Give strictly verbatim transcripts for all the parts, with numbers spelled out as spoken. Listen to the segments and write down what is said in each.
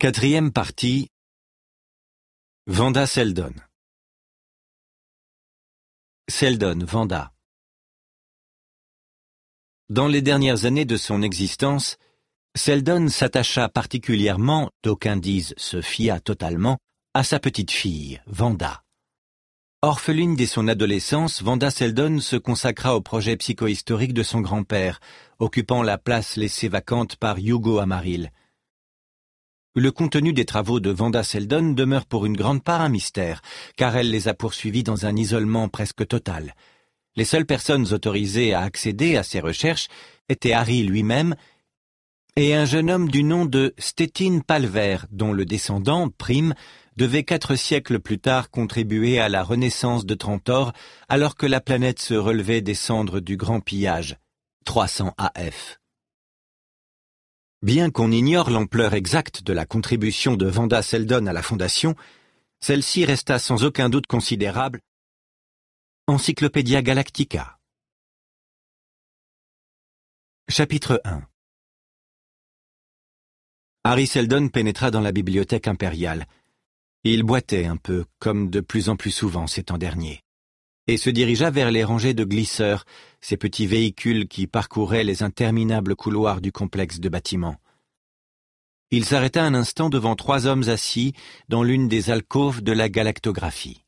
Quatrième partie. Vanda Seldon. Seldon, Vanda. Dans les dernières années de son existence, Seldon s'attacha particulièrement, d'aucuns disent se fia totalement, à sa petite fille, Vanda. Orpheline dès son adolescence, Vanda Seldon se consacra au projet psychohistorique de son grand-père, occupant la place laissée vacante par Hugo Amaril. Le contenu des travaux de Vanda Seldon demeure pour une grande part un mystère, car elle les a poursuivis dans un isolement presque total. Les seules personnes autorisées à accéder à ses recherches étaient Harry lui-même et un jeune homme du nom de Stettin Palver, dont le descendant, Prime, devait quatre siècles plus tard contribuer à la renaissance de Trantor, alors que la planète se relevait des cendres du grand pillage, trois cents A F. Bien qu'on ignore l'ampleur exacte de la contribution de Vanda Seldon à la Fondation, celle-ci resta sans aucun doute considérable. Encyclopædia Galactica. Chapitre un. Harry Seldon pénétra dans la bibliothèque impériale. Il boitait un peu, comme de plus en plus souvent ces temps derniers, et se dirigea vers les rangées de glisseurs, ces petits véhicules qui parcouraient les interminables couloirs du complexe de bâtiments. Il s'arrêta un instant devant trois hommes assis dans l'une des alcôves de la galactographie.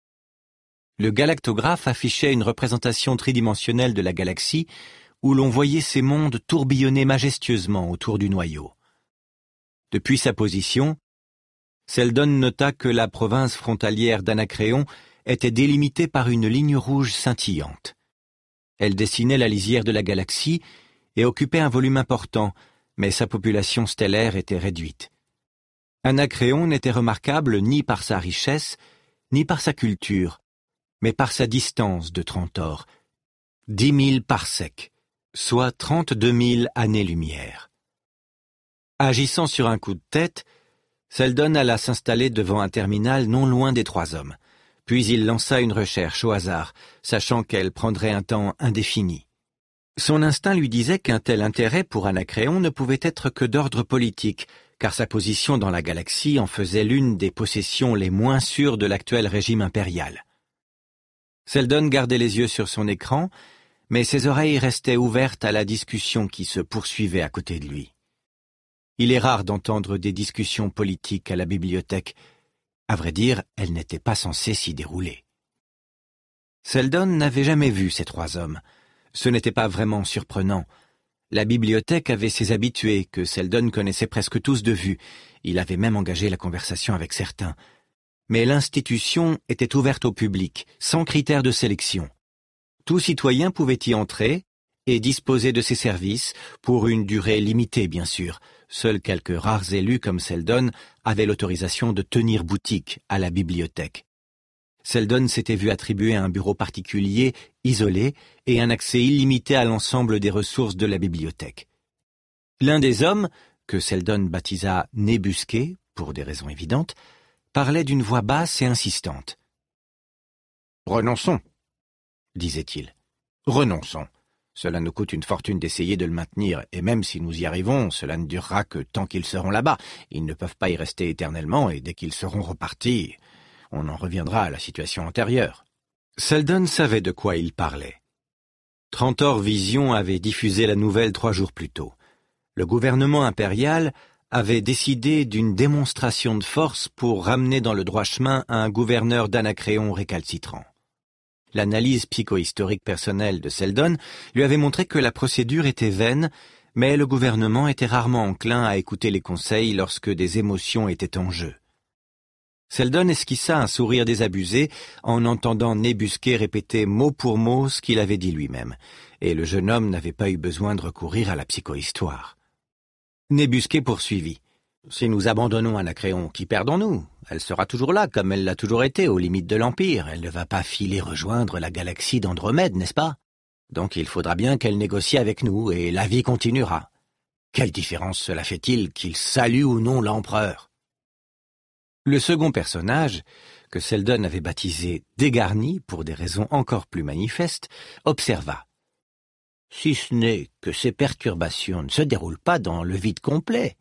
Le galactographe affichait une représentation tridimensionnelle de la galaxie où l'on voyait ces mondes tourbillonner majestueusement autour du noyau. Depuis sa position, Seldon nota que la province frontalière d'Anacréon était délimitée par une ligne rouge scintillante. Elle dessinait la lisière de la galaxie et occupait un volume important, mais sa population stellaire était réduite. Anacréon n'était remarquable ni par sa richesse, ni par sa culture, mais par sa distance de Trantor, dix mille parsecs, soit trente-deux mille années-lumière. Agissant sur un coup de tête, Seldon alla s'installer devant un terminal non loin des trois hommes, puis il lança une recherche au hasard, sachant qu'elle prendrait un temps indéfini. Son instinct lui disait qu'un tel intérêt pour Anacréon ne pouvait être que d'ordre politique, car sa position dans la galaxie en faisait l'une des possessions les moins sûres de l'actuel régime impérial. Seldon gardait les yeux sur son écran, mais ses oreilles restaient ouvertes à la discussion qui se poursuivait à côté de lui. Il est rare d'entendre des discussions politiques à la bibliothèque. À vrai dire, elles n'étaient pas censées s'y dérouler. Seldon n'avait jamais vu ces trois hommes. Ce n'était pas vraiment surprenant. La bibliothèque avait ses habitués, que Seldon connaissait presque tous de vue. Il avait même engagé la conversation avec certains. Mais l'institution était ouverte au public, sans critère de sélection. Tout citoyen pouvait y entrer et disposer de ses services, pour une durée limitée bien sûr. Seuls quelques rares élus comme Seldon avaient l'autorisation de tenir boutique à la bibliothèque. Seldon s'était vu attribuer un bureau particulier, isolé, et un accès illimité à l'ensemble des ressources de la bibliothèque. L'un des hommes, que Seldon baptisa Nébusquet, pour des raisons évidentes, parlait d'une voix basse et insistante. « Renonçons, disait-il. Renonçons. Cela nous coûte une fortune d'essayer de le maintenir, et même si nous y arrivons, cela ne durera que tant qu'ils seront là-bas. Ils ne peuvent pas y rester éternellement, et dès qu'ils seront repartis, on en reviendra à la situation antérieure. » Seldon savait de quoi il parlait. Trantor Vision avait diffusé la nouvelle trois jours plus tôt. Le gouvernement impérial avait décidé d'une démonstration de force pour ramener dans le droit chemin un gouverneur d'Anacréon récalcitrant. L'analyse psychohistorique personnelle de Seldon lui avait montré que la procédure était vaine, mais le gouvernement était rarement enclin à écouter les conseils lorsque des émotions étaient en jeu. Seldon esquissa un sourire désabusé en entendant Nébusquet répéter mot pour mot ce qu'il avait dit lui-même, et le jeune homme n'avait pas eu besoin de recourir à la psychohistoire. Nébusquet poursuivit. « Si nous abandonnons Anacréon, qui perdons-nous? Elle sera toujours là, comme elle l'a toujours été, aux limites de l'Empire. Elle ne va pas filer rejoindre la galaxie d'Andromède, n'est-ce pas? Donc il faudra bien qu'elle négocie avec nous, et la vie continuera. Quelle différence cela fait-il qu'il salue ou non l'empereur ?» Le second personnage, que Seldon avait baptisé Dégarni pour des raisons encore plus manifestes, observa. « Si ce n'est que ces perturbations ne se déroulent pas dans le vide complet.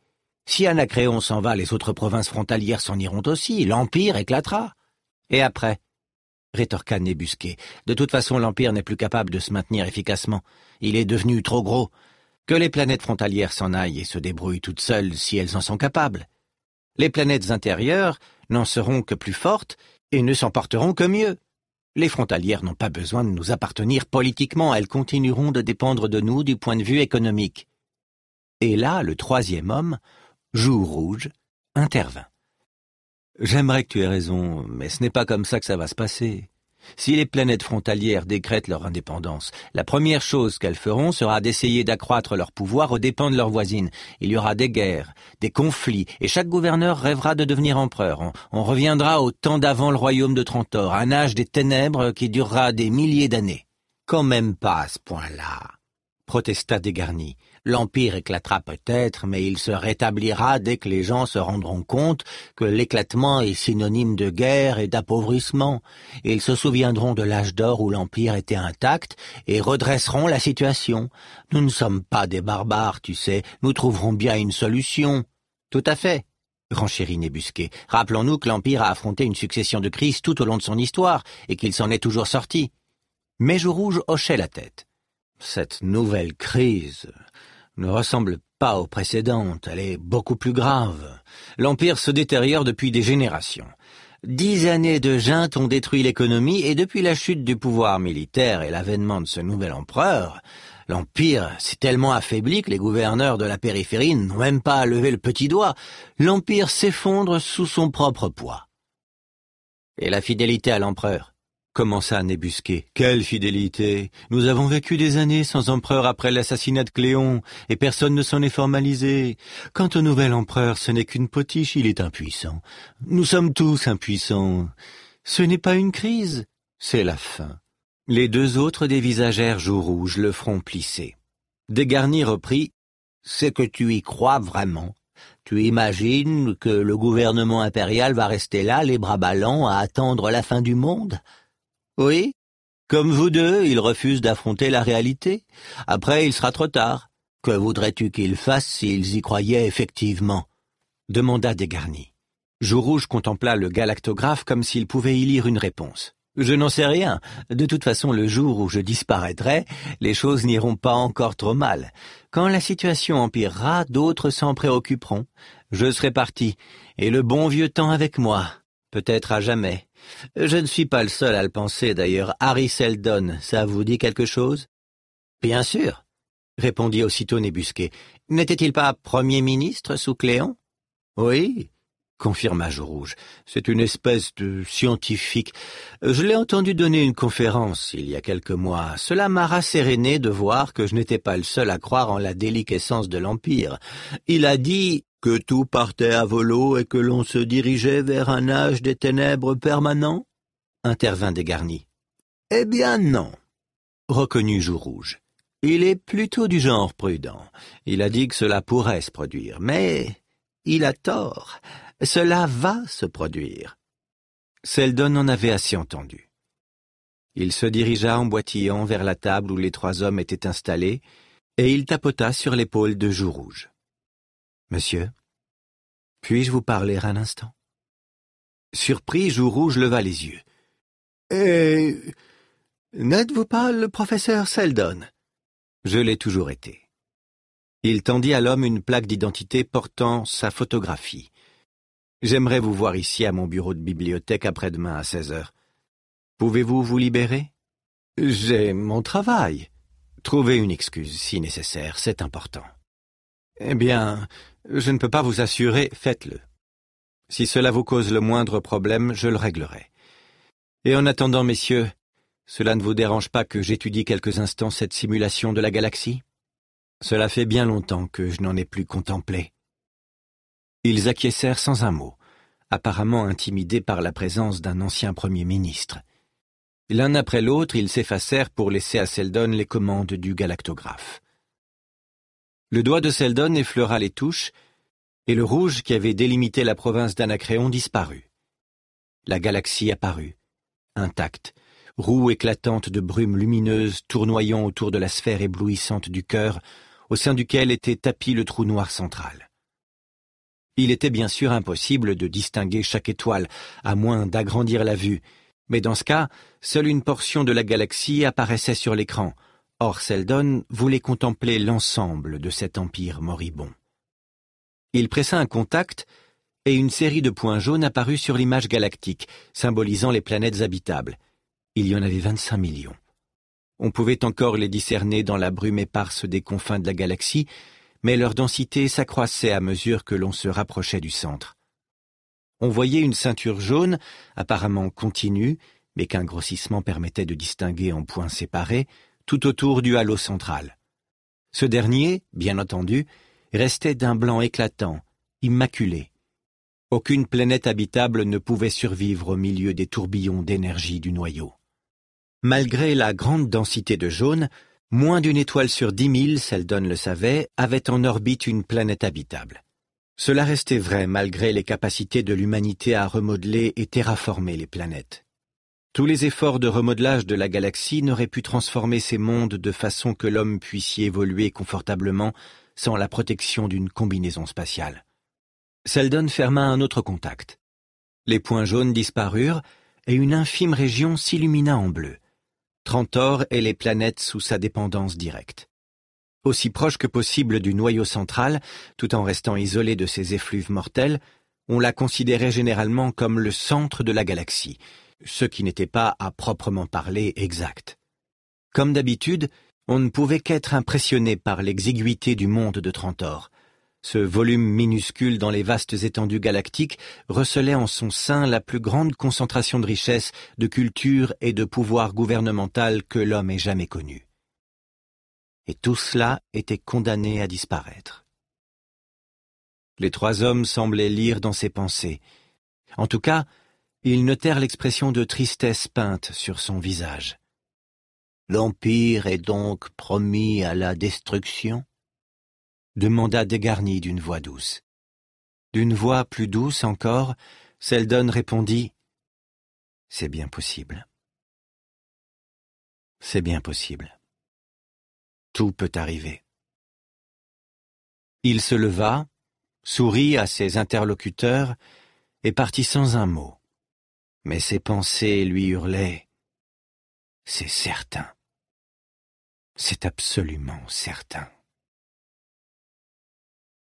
Si Anacréon s'en va, les autres provinces frontalières s'en iront aussi, l'Empire éclatera. Et après, rétorqua Nébusquet, de toute façon l'Empire n'est plus capable de se maintenir efficacement. Il est devenu trop gros. Que les planètes frontalières s'en aillent et se débrouillent toutes seules si elles en sont capables. Les planètes intérieures n'en seront que plus fortes et ne s'en porteront que mieux. Les frontalières n'ont pas besoin de nous appartenir politiquement, elles continueront de dépendre de nous du point de vue économique. Et là, le troisième homme, Jour Rouge, intervint. J'aimerais que tu aies raison, mais ce n'est pas comme ça que ça va se passer. Si les planètes frontalières décrètent leur indépendance, la première chose qu'elles feront sera d'essayer d'accroître leur pouvoir aux dépens de leurs voisines. Il y aura des guerres, des conflits, et chaque gouverneur rêvera de devenir empereur. On, on reviendra au temps d'avant le royaume de Trantor, un âge des ténèbres qui durera des milliers d'années. Quand même pas à ce point-là, protesta Desgarnis. L'Empire éclatera peut-être, mais il se rétablira dès que les gens se rendront compte que l'éclatement est synonyme de guerre et d'appauvrissement. Ils se souviendront de l'âge d'or où l'Empire était intact et redresseront la situation. Nous ne sommes pas des barbares, tu sais, nous trouverons bien une solution. Tout à fait, renchérit Nébusquet. Rappelons-nous que l'Empire a affronté une succession de crises tout au long de son histoire et qu'il s'en est toujours sorti. Mais Jour Rouge hochait la tête. Cette nouvelle crise ne ressemble pas aux précédentes, elle est beaucoup plus grave. L'Empire se détériore depuis des générations. Dix années de junte ont détruit l'économie et depuis la chute du pouvoir militaire et l'avènement de ce nouvel empereur, l'Empire s'est tellement affaibli que les gouverneurs de la périphérie n'ont même pas à lever le petit doigt. L'Empire s'effondre sous son propre poids. Et la fidélité à l'empereur? Commença Nébusquet. Quelle fidélité! Nous avons vécu des années sans empereur après l'assassinat de Cléon, et personne ne s'en est formalisé. Quant au nouvel empereur, ce n'est qu'une potiche, il est impuissant. Nous sommes tous impuissants. Ce n'est pas une crise, c'est la fin. Les deux autres dévisagèrent Jour Rouge, le front plissé. Desgarnis reprit. C'est que tu y crois vraiment? Tu imagines que le gouvernement impérial va rester là, les bras ballants, à attendre la fin du monde? Oui, comme vous deux, ils refusent d'affronter la réalité. Après, il sera trop tard. Que voudrais-tu qu'ils fassent s'ils y croyaient effectivement? Demanda Desgarnis. Jour Rouge contempla le galactographe comme s'il pouvait y lire une réponse. Je n'en sais rien. De toute façon, le jour où je disparaîtrai, les choses n'iront pas encore trop mal. Quand la situation empirera, d'autres s'en préoccuperont. Je serai parti, et le bon vieux temps avec moi, peut-être à jamais. Je ne suis pas le seul à le penser, d'ailleurs. Harry Seldon, ça vous dit quelque chose? Bien sûr, répondit aussitôt Nébusquet. N'était-il pas Premier ministre sous Cléon? Oui, confirma Jour Rouge. C'est une espèce de scientifique. Je l'ai entendu donner une conférence il y a quelques mois. Cela m'a rasséréné de voir que je n'étais pas le seul à croire en la déliquescence de l'Empire. Il a dit que tout partait à volo et que l'on se dirigeait vers un âge des ténèbres permanent? Intervint Desgarnis. Eh bien non, reconnut Jour Rouge. Il est plutôt du genre prudent. Il a dit que cela pourrait se produire, mais il a tort. Cela va se produire. Seldon en avait assez entendu. Il se dirigea en boitillant vers la table où les trois hommes étaient installés, et il tapota sur l'épaule de Jour Rouge. « Monsieur, puis-je vous parler un instant ?» Surpris, Jour Rouge leva les yeux. « Et n'êtes-vous pas le professeur Seldon ?»« Je l'ai toujours été. » Il tendit à l'homme une plaque d'identité portant sa photographie. « J'aimerais vous voir ici à mon bureau de bibliothèque après-demain à seize heures. Pouvez-vous vous libérer ?»« J'ai mon travail. » Trouvez une excuse, si nécessaire, c'est important. « Eh bien, je ne peux pas vous assurer, faites-le. Si cela vous cause le moindre problème, je le réglerai. Et en attendant, messieurs, cela ne vous dérange pas que j'étudie quelques instants cette simulation de la galaxie? Cela fait bien longtemps que je n'en ai plus contemplé. » Ils acquiescèrent sans un mot, apparemment intimidés par la présence d'un ancien Premier ministre. L'un après l'autre, ils s'effacèrent pour laisser à Seldon les commandes du galactographe. Le doigt de Seldon effleura les touches, et le rouge qui avait délimité la province d'Anacréon disparut. La galaxie apparut, intacte, roue éclatante de brume lumineuse tournoyant autour de la sphère éblouissante du cœur, au sein duquel était tapi le trou noir central. Il était bien sûr impossible de distinguer chaque étoile, à moins d'agrandir la vue, mais dans ce cas, seule une portion de la galaxie apparaissait sur l'écran. Or Seldon voulait contempler l'ensemble de cet empire moribond. Il pressa un contact, et une série de points jaunes apparut sur l'image galactique, symbolisant les planètes habitables. Il y en avait vingt-cinq millions. On pouvait encore les discerner dans la brume éparse des confins de la galaxie, mais leur densité s'accroissait à mesure que l'on se rapprochait du centre. On voyait une ceinture jaune, apparemment continue, mais qu'un grossissement permettait de distinguer en points séparés, tout autour du halo central. Ce dernier, bien entendu, restait d'un blanc éclatant, immaculé. Aucune planète habitable ne pouvait survivre au milieu des tourbillons d'énergie du noyau. Malgré la grande densité de jaune, moins d'une étoile sur dix mille, Seldon le savait, avait en orbite une planète habitable. Cela restait vrai malgré les capacités de l'humanité à remodeler et terraformer les planètes. Tous les efforts de remodelage de la galaxie n'auraient pu transformer ces mondes de façon que l'homme puisse y évoluer confortablement sans la protection d'une combinaison spatiale. Seldon ferma un autre contact. Les points jaunes disparurent et une infime région s'illumina en bleu. Trantor et les planètes sous sa dépendance directe. Aussi proche que possible du noyau central, tout en restant isolé de ses effluves mortels, on la considérait généralement comme le centre de la galaxie, ce qui n'était pas à proprement parler exact. Comme d'habitude, on ne pouvait qu'être impressionné par l'exiguïté du monde de Trantor. Ce volume minuscule dans les vastes étendues galactiques recelait en son sein la plus grande concentration de richesses, de culture et de pouvoir gouvernemental que l'homme ait jamais connu. Et tout cela était condamné à disparaître. Les trois hommes semblaient lire dans ses pensées. En tout cas, ils notèrent l'expression de tristesse peinte sur son visage. « L'Empire est donc promis à la destruction ?» demanda Dégarni d'une voix douce. D'une voix plus douce encore, Seldon répondit « C'est bien possible. C'est bien possible. Tout peut arriver. » Il se leva, sourit à ses interlocuteurs et partit sans un mot. Mais ses pensées lui hurlaient « C'est certain. C'est absolument certain. »